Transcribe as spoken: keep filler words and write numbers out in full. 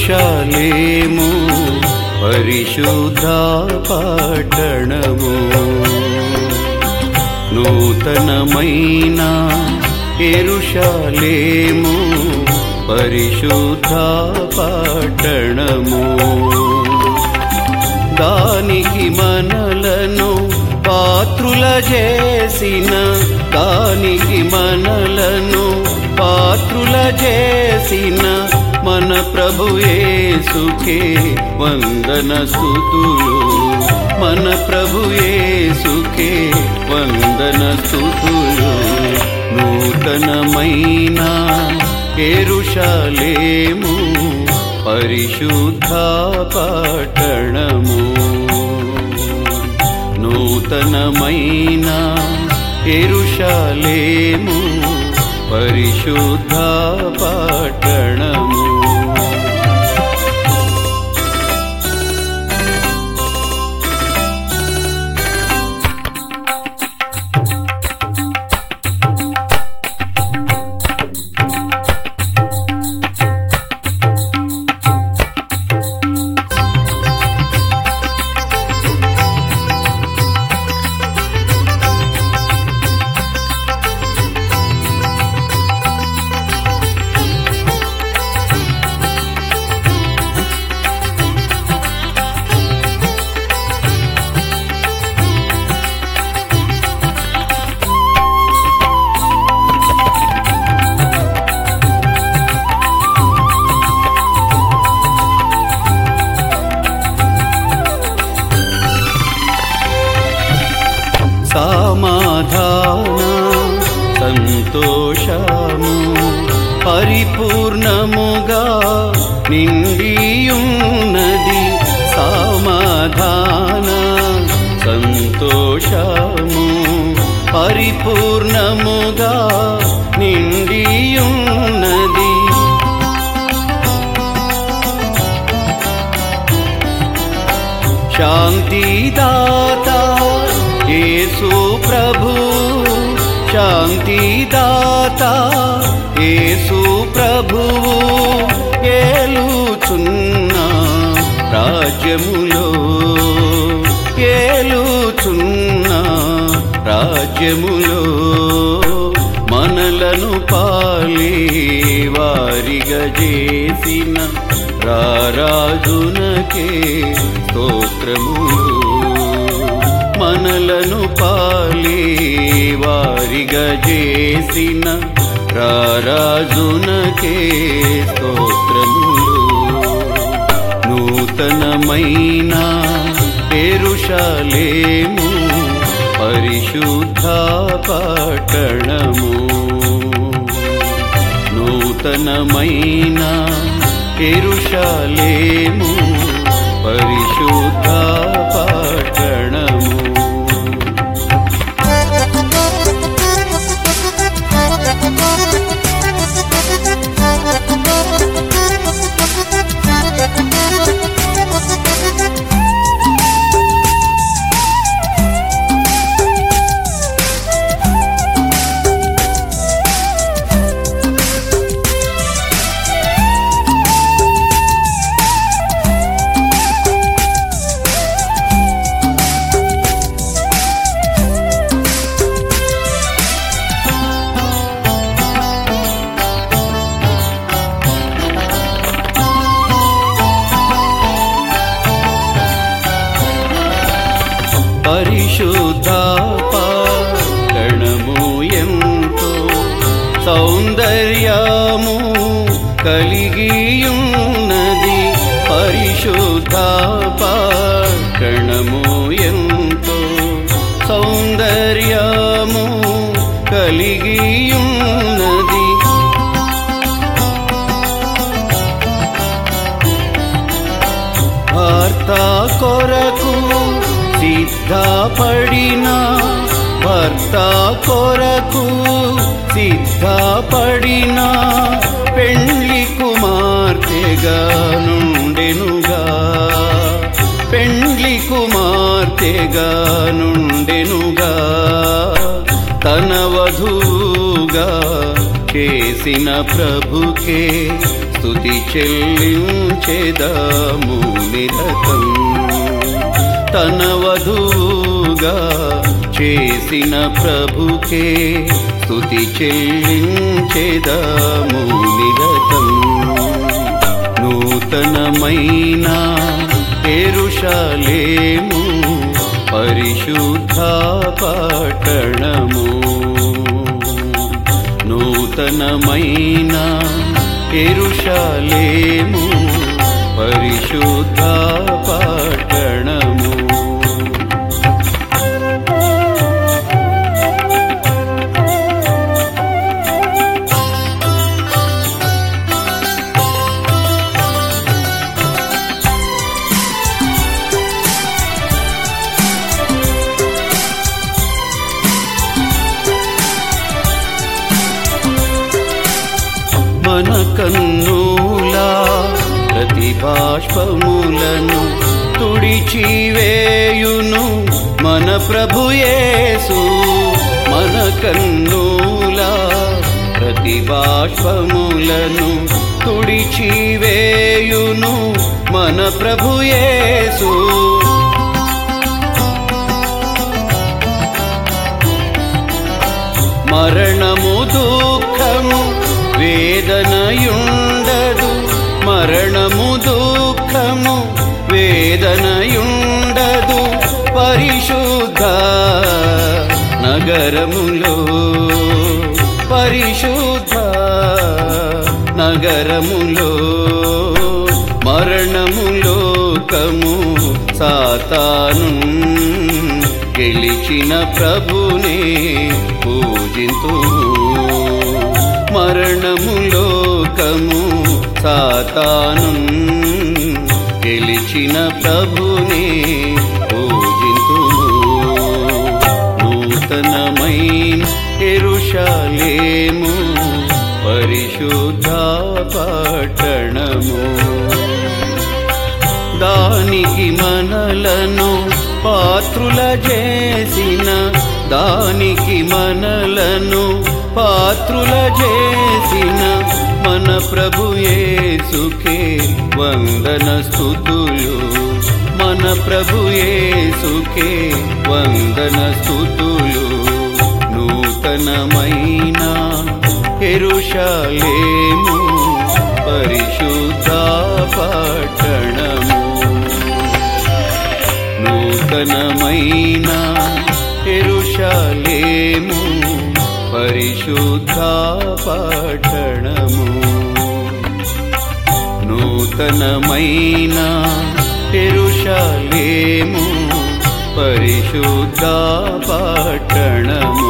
యెరూషలేము పరిశుద్ధ పట్టణము, నూతనమైన యెరూషలేము పరిశుద్ధ పట్టణము, దానికి మనలను పాత్రుల చేసిన, దానికి మనలను పాత్రుల చేసిన మన ప్రభు యేసుకే వందన స్తుతులు, మన ప్రభు యేసుకే వందన స్తుతులు. నూతనమైన యెరూషలేము పరిశుద్ధ పట్టణము, నూతనమైన యెరూషలేము పరిశుద్ధ పట్టణము. సమాధాన సంతోషము పరిపూర్ణముగా నిండియున్నది, సమాధాన సంతోషము పరిపూర్ణముగా నిండియున్నది. శాంతిదాత యేసు ప్రభు, శాంతిదాత యేసు ప్రభువు ఏలుచున్న రాజ్యములో, ఏలుచున్న రాజ్యములో మనలను పాలే వారిగా చేసిన రారాజునకే స్తోత్రములు, మనలను పాలే వారిగా చేసిన రారాజునకే స్తోత్రములు. నూతనమైన యెరూషలేము పరిశుద్ధ పట్టణము, నూతనమైన యెరూషలేము పరిశుద్ధ పట్టణము. పరిశుద్ధ పట్టణము ఎంతో సౌందర్యము కలిగియున్నది, పరిశుద్ధ పట్టణము ఎంతో సౌందర్యము కలిగియున్నది. భర్త కొరకు సిద్ధపడిన, భర్త కొరకు సిద్ధపడిన పెండ్లి కుమార్తెగా నుండెనుగా, పెండ్లి కుమార్తెగా నుండెనుగా, తన వధువుగా చేసిన ప్రభుకే స్తుతి చెల్లించెదము నిరతం. తన వధువుగా చేసిన ప్రభుకే స్తుతి చెల్లించెదము నిరతం. నూతనమైన యెరూషలేము పరిశుద్ధ పట్టణము. నూతనమైన యెరూషలేము పరిశుద్ధ పట్టణము. మన కన్నులా ప్రతి బాష్పములను తుడిచివేయును మన ప్రభు యేసు. మన కన్నులా ప్రతి బాష్పములను తుడిచివేయును మన ప్రభు యేసు. మరణము దుఃఖము వేదనయుండదు. మరణము దుఃఖము వేదనయుండదు పరిశుద్ధ నగరములో. పరిశుద్ధ నగరములో మరణము లోకము సాతాను గెలిచిన ప్రభునే పూజింతుము. మరణము లోకము సాతాను గెలిచిన ప్రభునే పూజింతుము. నూతనమైన యెరూషలేము పరిశుద్ధ పట్టణము. దానికి మనలను పాత్రుల చేసిన దానికి మనలను పాత్రుల చేసిన మన ప్రభు యేసుకే వందన స్తుతులు. మన ప్రభు యేసుకే వందన స్తుతులు. నూతనమైన యెరూషలేము పరిశుద్ధ పట్టణము. నూతనమైన యెరూషలేము పరిశుద్ధ పట్టణము. నూతనమైన యెరూషలేము పరిశుద్ధ పట్టణము.